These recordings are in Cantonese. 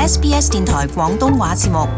SBS 電台廣東話節目。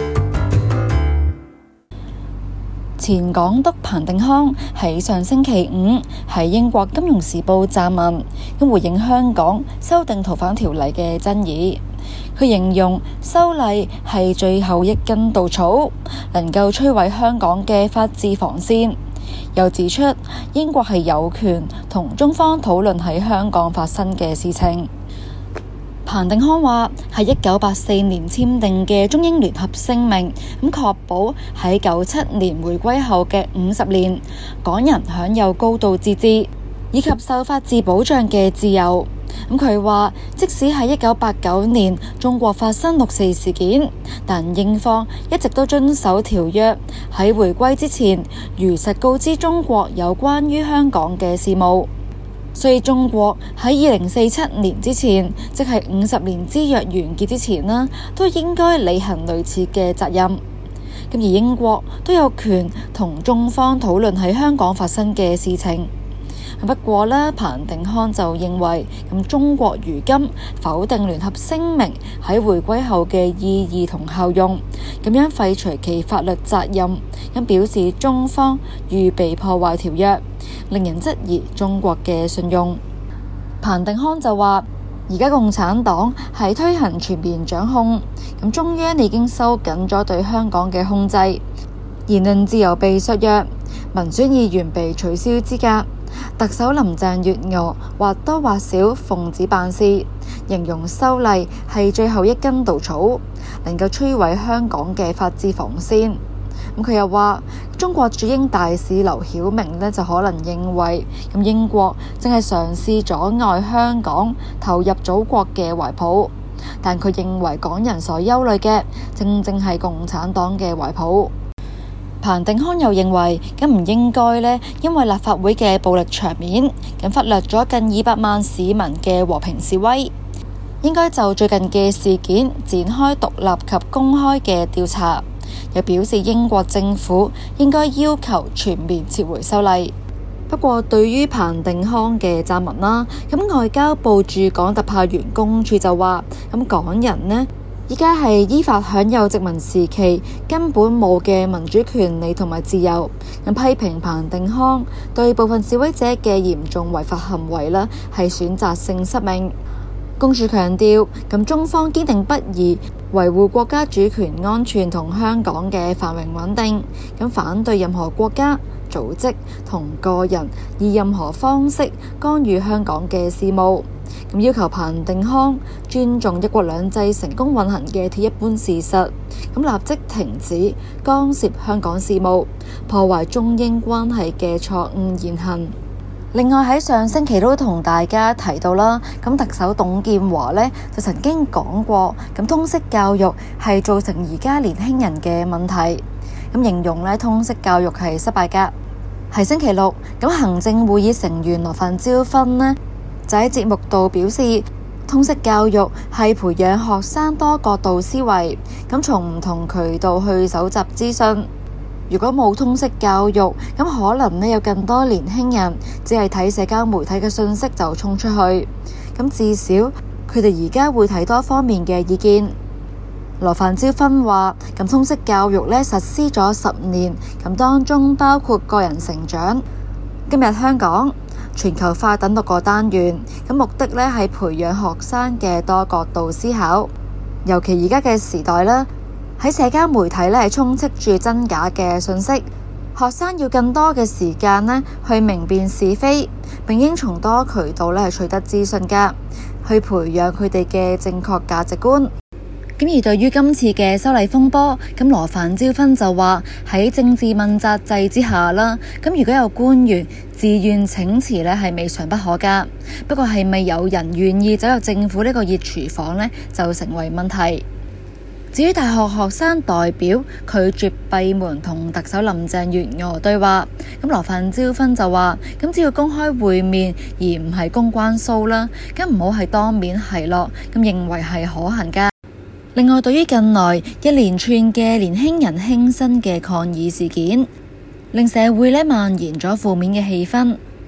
前港督彭定康喺上星期五喺英國金融時報撰文，回應香港修訂逃犯條例嘅爭議。佢形容修例係最後一根稻草，能夠摧毀香港嘅法治防線。又指出英國係有權同中方討論喺香港發生嘅事情。彭定康話係1984年簽訂嘅中英聯合聲明，確保喺97年回歸後嘅50年，港人享有高度自治以及受法治保障嘅自由。佢話即使喺1989年中國發生6·4事件，但英方一直都遵守條約，喺回歸之前如實告知中國有關於香港嘅事務。所以中國喺2047年之前，即係50年之約完結之前啦，都應該履行類似嘅責任。而英國都有權同中方討論喺香港發生嘅事情。不過呢，彭定康就認為中國如今否定聯合聲明喺回歸後嘅意義同效用，咁樣廢除其法律責任，表示中方預備破壞條約，令人質疑中國嘅信用。彭定康就話而家共產黨係推行全面掌控，中央已經收緊咗對香港嘅控制，言論自由被削弱，民選議員被取消資格。特首林鄭月娥或多或少奉旨辦事，形容修例係最後一根稻草，能夠摧毀香港嘅法治防線。佢又話中國駐英大使劉曉明就可能認為英國正係嘗試阻礙香港投入祖國嘅懷抱，但佢認為港人所憂慮嘅正正係共產黨嘅懷抱。彭定康又認為唔應該因為立法會嘅暴力場面忽略咗近200萬市民嘅和平示威，應該就最近嘅事件展開獨立及公開嘅調查。又表示英國政府應該要求全面撤回修例。不過對於彭定康嘅撰文啦，外交部駐港特派員公署就話港人依家係依法享有殖民時期根本冇嘅民主權利同埋自由，批評彭定康對部分示威者嘅嚴重違法行為係選擇性失明。公署強調中方堅定不移維護國家主權安全同香港嘅繁榮穩定，反對任何國家、組織同個人以任何方式干預香港嘅事務，要求彭定康尊重一國兩制成功運行嘅鐵一般事實，立即停止干涉香港事務，破壞中英關係嘅錯誤言行。另外喺上星期都同大家提到啦，特首董建華就曾經講過，通識教育係造成而家年輕人嘅問題，形容通識教育係失敗㗎。喺星期六，行政會議成員羅范椒芬就喺節目度表示，通識教育係培養學生多角度思維，從唔同渠道去搜集資訊。如果冇通識教育，可能有更多年輕人只係睇社交媒體嘅信息就衝出去。至少佢哋而家會睇多方面嘅意見。羅范椒芬話通識教育實施咗10年，當中包括個人成長、今日香港、全球化等6個單元，目的係培養學生嘅多角度思考。尤其而家嘅時代喺社交媒體係充斥住真假嘅信息，學生要更多嘅時間去明辨是非，並應從多渠道係取得資訊㗎，去培養佢哋嘅正確價值觀。而對於今次嘅修例風波，羅范椒芬就話喺政治問責制之下啦，如果有官員自願請辭係未嘗不可㗎。不過係咪有人願意走入政府呢個熱廚房就成為問題。至於大學學生代表拒絕閉門同特首林鄭月娥對話，羅范椒芬就話只要公開會面而唔係公關 show 啦，唔好係當面奚落，認為係可行㗎。另外，對於近來一連串嘅年輕人輕生嘅抗議事件，令社會蔓延咗負面嘅氣氛。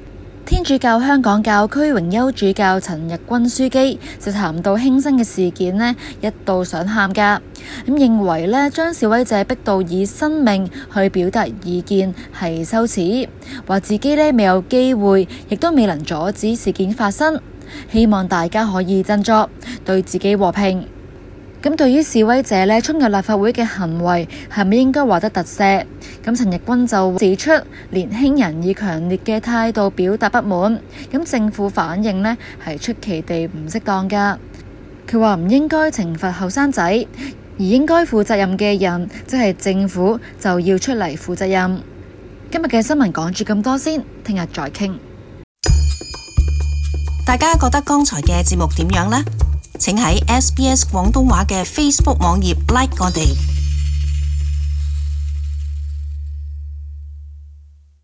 天主教香港教區榮休主教陳日君樞機就談到輕生嘅事件呢，一度想喊㗎，咁認為呢將示威者逼到以生命去表達意見係羞恥，話自己呢未有機會，亦都未能阻止事件發生，希望大家可以振作，對自己和平。咁對於示威者呢衝入立法會嘅行為係咪應該獲得特赦？咁陳日君就指出，年輕人以強烈嘅態度表達不滿，咁政府反應呢係出奇地唔適當㗎。佢話唔應該懲罰後生仔，而應該負責任嘅人，即係政府就要出嚟負責任。今日嘅新聞講住咁多先，聽日再傾。 大家覺得剛才嘅節目點樣呢？請喺SBS 廣東話嘅 Facebook 網頁 like 我哋。